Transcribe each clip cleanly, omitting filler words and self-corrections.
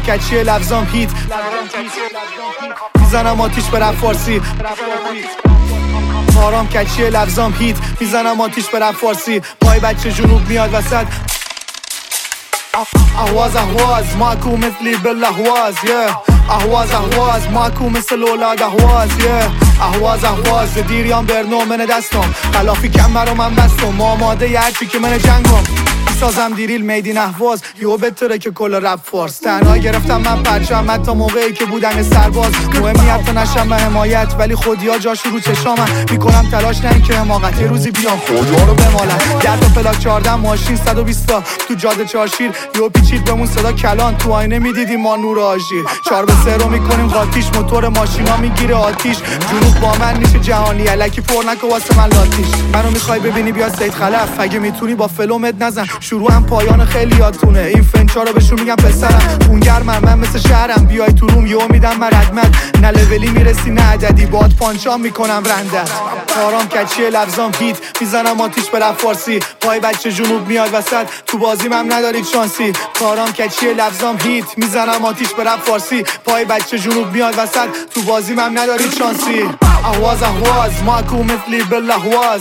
کچیه لفظام هیت میزنم آتیش به رپ فارسی کارام کچیه لفظام هیت میزنم آتیش به رپ فارسی پای بچه جنوب میاد وسط اهواز ماکو مثلی بالاهواز اهواز ماکو مثل اولاد اهواز اهواز دیریان برنو من دستم خلافی کمر رو من بستم آماده هرچی که من جنگم سازم دیریل میدین اهواز یو بهتره که کل رپ فارس تنها گرفتم من پرچم حتی موقعی که بودن سرباز مهمیت نشم به حمایت ولی خودیا جاشو رو چشامم میکنم تلاش نه اینکه حماقت یه روزی بیام خدا رو بمالم گرد پلاک 14 ماشین 120 تا تو جاده چارشیر یو پیچید بمون صدا کلان تو آینه میدیدیم ما نور آژیر 4 به 3 رو میکنیم قاتیش موتور ماشینا میگیره آتیش جنوب با من میشه جهانی الکی پر نکو واسه من لاتیش منو میخوای ببینی بیا سید خلف اگه میتونی با فلومت نزن شروع هم پایان خیلی یادتونه این فنچا رو بهشون میگم پسرم اون گرمم من مثل شهرم بیای تو روم یهو میدم من ردمت نه لولی میرسی نه عددی باد پانچام میکنم رندت کارام کچیه لفظام هیت میزنم آتیش به رپ فارسی پای بچه جنوب میاد وسط تو بازیم هم ندارید شانسی کارام کچیه لفظام هیت میزنم آتیش به رپ فارسی پای بچه جنوب میاد وسط تو بازیم هم ندارید شانسی اهواز ماکو مثلی بالاهواز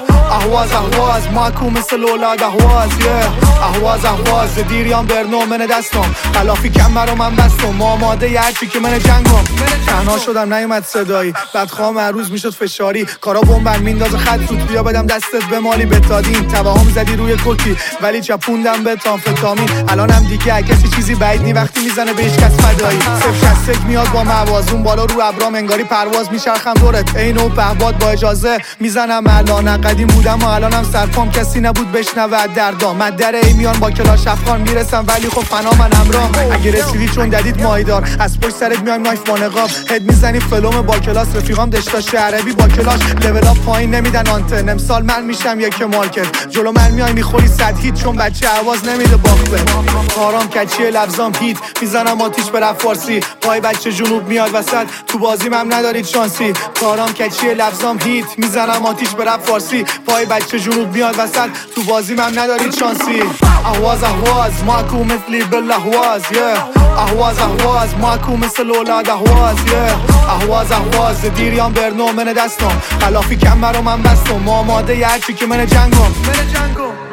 اهواز ماکو مثل اولاد اهواز اهواز دیریان برنو من دستم خلافی کمر رو من بستم آماده هرچی که من جنگم تنها شدم نیومد صدایی بدخوام هر روز میشد فشاری کارا بمبن میندازه خط سوت بیا بدم دستت به مالی بتادین توهم زدی روی کوکی ولی چپوندم به تامفتامین الانم دیگه کسی چیزی بعید نی وقتی میزنه به هیچ کس فدایی 061 میاد با موازون بالا رو ابرام انگاری پرواز میچرخم دورت عین و پهباد با اجازه میزنم الان قدیم بودم و الانم سرفام کسی نبود بشنوه دردام در ایمیان با کلاش افغان میرسم ولی خب فنا من امرام اگه رسیدی چون ددید مایدار از پشت سرت میایم نایف با نقاب هد میزنی فلوم با کلاس رفیقام دشتاش عربی با کلاش لول اپ پایین نمیدن آنتن امسال من میشم یک مارکت جلو من میای میخوری صد هیت چون بچه آواز نمیده باخته کارام کچیه لفظام هیت میزنم آتیش به رپ فارسی پای بچه جنوب میاد وسط تو بازیم هم ندارید شانسی کارام کچیه لفظام هیت میزنم آتیش به رپ فارسی پای بچه جنوب میاد وسط تو بازیم هم ندارید شانسی اهواز ماکو مثلی بالاهواز اهواز ماکو مثل اولاد اهواز دیریان برنو من دستم خلافی کمر رو من بستم آماده هرچی که من جنگم